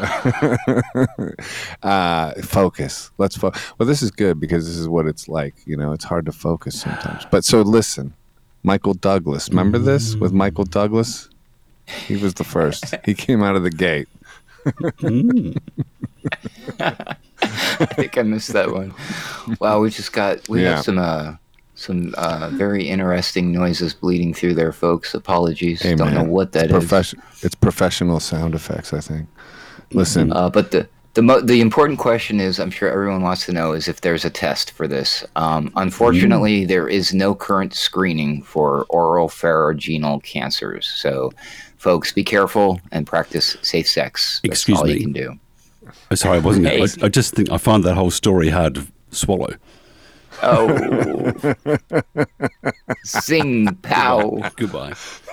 uh, focus. Let's focus. Well, this is good because this is what it's like. You know, it's hard to focus sometimes. But so listen, Michael Douglas. Remember this with Michael Douglas? He was the first. He came out of the gate. I think I missed that one. Wow, we just got we Yeah. have some uh, some uh, very interesting noises bleeding through there, folks. Apologies, Hey, don't man, know what that it's is. profes- It's professional sound effects, I think. Listen, Uh, but the the mo- the important question is, I'm sure everyone wants to know, is if there's a test for this. Um, unfortunately, there is no current screening for oropharyngeal cancers. So, folks, be careful and practice safe sex. That's Excuse all me. you can do. Oh, sorry, I wasn't. Hey. I, I just think I find that whole story hard to swallow. Oh, sing pow. Goodbye.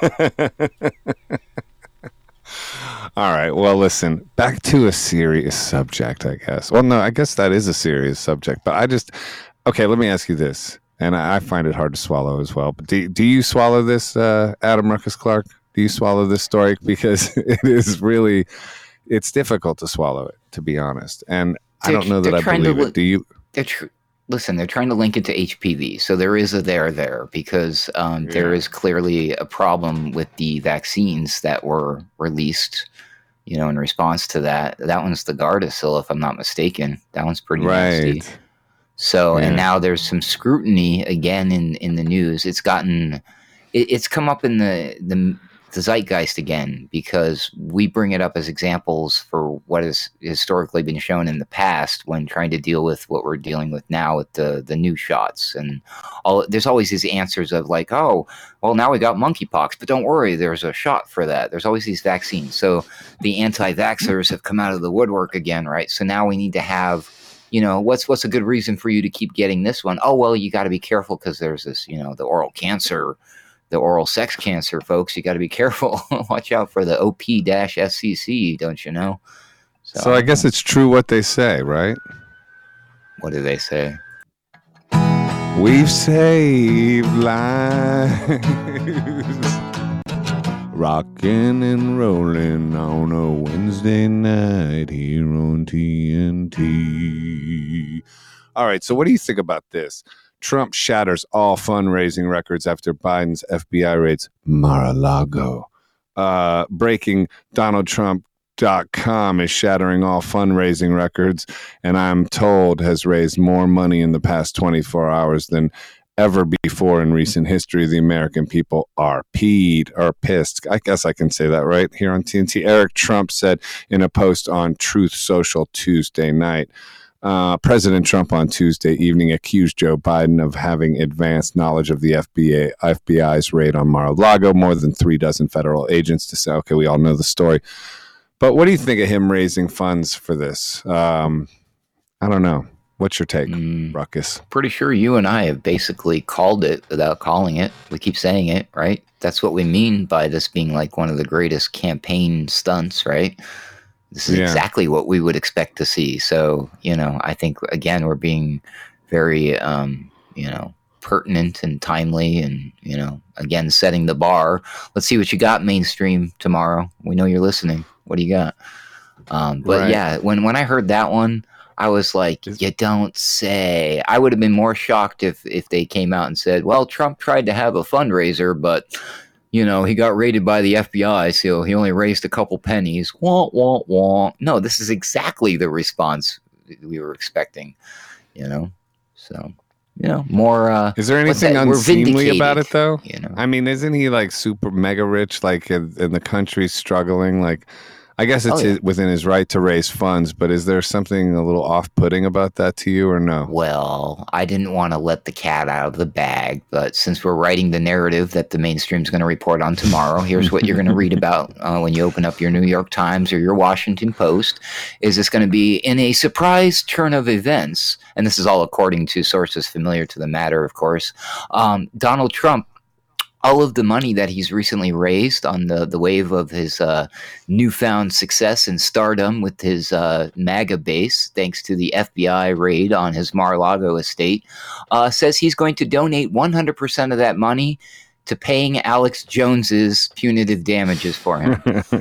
all right. Well, listen, back to a serious subject, I guess. Well, no, I guess that is a serious subject, but I just, okay, let me ask you this. And I, I find it hard to swallow as well. But do, do you swallow this, uh, Adam Ruckus Clark? Do you swallow this story? Because it is really, it's difficult to swallow it, to be honest. And I They're- don't know that they're I trying to believe li- it. Do you? They're tr- listen, they're trying to link it to H P V. So there is a there there because um, there is clearly a problem with the vaccines that were released, you know, in response to that. That one's the Gardasil, if I'm not mistaken. That one's pretty nasty. Right. So, Yeah. and now there's some scrutiny again in, in the news. It's gotten, it, it's come up in the, the the zeitgeist again, because we bring it up as examples for what has historically been shown in the past when trying to deal with what we're dealing with now with the, the new shots. And all there's always these answers of like, oh, well, now we got monkeypox, but don't worry, there's a shot for that. There's always these vaccines. So the anti-vaxxers have come out of the woodwork again, right? So now we need to have, you know, what's what's a good reason for you to keep getting this one? Oh, well, you got to be careful because there's this, you know, the oral cancer, the oral sex cancer, folks. You got to be careful. Watch out for the O P S C C, don't you know? So, so I guess it's true what they say, right? What do they say? We've saved lives. Rocking and rolling on a Wednesday night here on T N T. All right, so what do you think about this? Trump shatters all fundraising records after Biden's F B I raids Mar-a-Lago. Uh, breaking Donald Trump dot com is shattering all fundraising records, and I'm told has raised more money in the past twenty-four hours than ever before in recent history. The American people are peed, are pissed. I guess I can say that right here on T N T. Eric Trump said in a post on Truth Social Tuesday night, Uh, President Trump on Tuesday evening accused Joe Biden of having advanced knowledge of the F B I, F B I's raid on Mar-a-Lago, more than three dozen federal agents to say, okay, we all know the story. But what do you think of him raising funds for this? Um, I don't know. What's your take, mm, Ruckus? Pretty sure you and I have basically called it without calling it. We keep saying it, right? That's what we mean by this being like one of the greatest campaign stunts, right? This is yeah. exactly what we would expect to see. So, you know, I think, again, we're being very, um, you know, pertinent and timely and, you know, again, setting the bar. Let's see what you got, mainstream, tomorrow. We know you're listening. What do you got? Um, but, right. yeah, when, when I heard that one, I was like, you don't say. I would have been more shocked if, if they came out and said, well, Trump tried to have a fundraiser, but you know, he got raided by the F B I, so he only raised a couple pennies. Wah, wah, wah. No, this is exactly the response we were expecting, you know? So, you know, more... Uh, is there anything unseemly about it, though? You know? I mean, isn't he, like, super mega rich, like, in, in the country struggling? Like, I guess it's oh, yeah. his, within his right to raise funds, but is there something a little off-putting about that to you or no? Well, I didn't want to let the cat out of the bag, but since we're writing the narrative that the mainstream's going to report on tomorrow, here's what you're going to read about uh, when you open up your New York Times or your Washington Post. Is this going to be in a surprise turn of events? And this is all according to sources familiar to the matter, of course. Um, Donald Trump, all of the money that he's recently raised on the, the wave of his uh, newfound success and stardom with his uh, MAGA base, thanks to the F B I raid on his Mar-a-Lago estate, uh, says he's going to donate one hundred percent of that money to paying Alex Jones's punitive damages for him.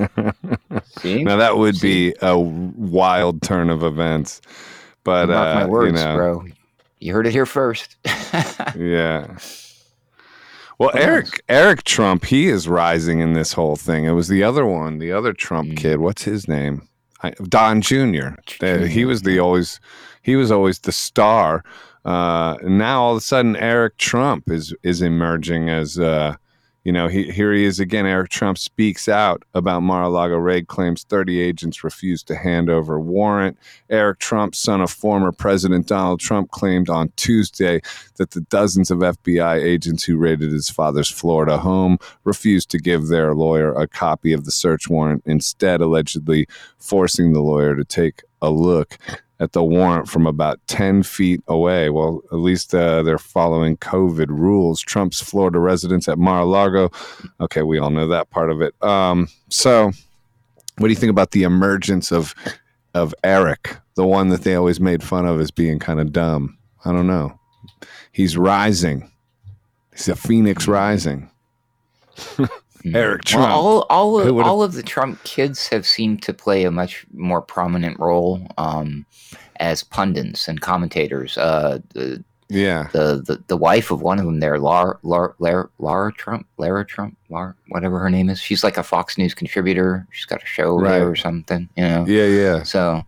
See? Now, that would See? be a wild turn of events. But, Mark uh, my words, you know. bro. You heard it here first. Yeah. Well, Eric Eric Trump, he is rising in this whole thing. It was the other one, the other Trump mm. kid. What's his name? I, Don Junior Uh, he was the always he was always the star. Uh, and now all of a sudden, Eric Trump is is emerging as uh, you know. He, here he is again. Eric Trump speaks out about Mar-a-Lago raid, claims thirty agents refused to hand over warrant. Eric Trump, son of former President Donald Trump, claimed on Tuesday that the dozens of F B I agents who raided his father's Florida home refused to give their lawyer a copy of the search warrant, instead allegedly forcing the lawyer to take a look at the warrant from about ten feet away. Well, at least uh, they're following COVID rules. Trump's Florida residence at Mar-a-Lago. Okay, we all know that part of it. Um, so what do you think about the emergence of of Eric, the one that they always made fun of as being kind of dumb? I don't know. He's rising. He's a phoenix rising. Eric Trump. Well, all all of, all of the Trump kids have seemed to play a much more prominent role um, as pundits and commentators. Uh, the, yeah. The, the the wife of one of them there, Laura Laura Lara, Lara Trump, Lara Trump, Lara, whatever her name is. She's like a Fox News contributor. She's got a show right. there or something. You know. Yeah, yeah. So.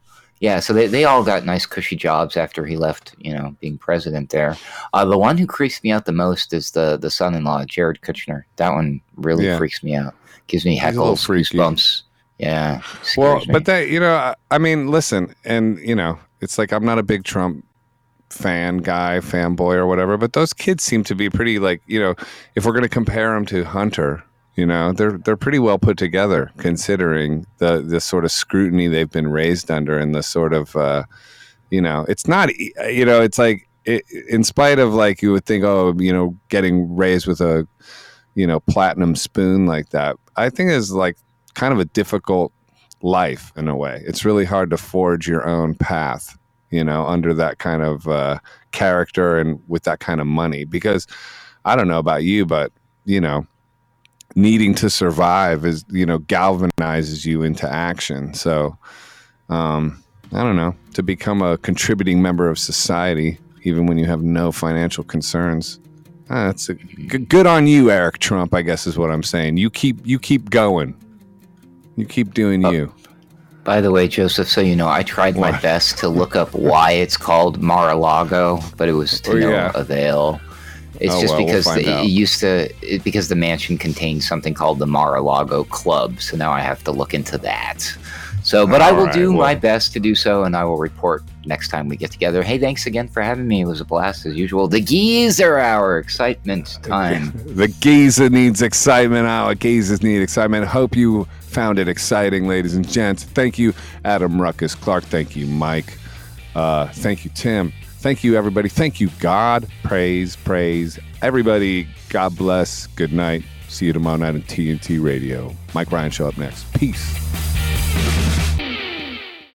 Yeah, so they, they all got nice cushy jobs after he left, you know, being president there. Uh, the one who creeps me out the most is the, the son-in-law, Jared Kushner. That one really Yeah. freaks me out. Gives me He's a little heckles, freaky. goosebumps. Yeah. Well, scares me. but that, you know, I, I mean, listen, and, you know, it's like I'm not a big Trump fan guy, fanboy or whatever, but those kids seem to be pretty, like, you know, if we're going to compare them to Hunter, you know, they're they're pretty well put together considering the the sort of scrutiny they've been raised under and the sort of, uh, you know, it's not, you know, it's like, it, in spite of, like, you would think, oh, you know, getting raised with a, you know, platinum spoon like that, I think is like kind of a difficult life in a way. It's really hard to forge your own path, you know, under that kind of uh, character and with that kind of money, because I don't know about you, but, you know, needing to survive is, you know, galvanizes you into action. So, um, I don't know, to become a contributing member of society, even when you have no financial concerns. Uh, that's a, g- good on you, Eric Trump, I guess is what I'm saying. You keep, you keep going. You keep doing Oh. you. By the way, Joseph, so you know, I tried my What? best to look up why it's called Mar-a-Lago, but it was to Oh, no yeah. avail. It's Oh, just well, we'll because find the, out. it used to, it, because the mansion contained something called the Mar-a-Lago Club, so now I have to look into that. So, but I All will right, do well- my best to do so, and I will report next time we get together. Hey, thanks again for having me. It was a blast as usual. The Geezer Hour, excitement time. The Giza needs excitement. Our Gizas need excitement. Hope you found it exciting, ladies and gents. Thank you, Adam Ruckus Clark. Thank you, Mike. Uh, thank you, Tim. Thank you, everybody. Thank you, God. Praise, praise. Everybody, God bless. Good night. See you tomorrow night on T N T Radio. Mike Ryan, show up next. Peace.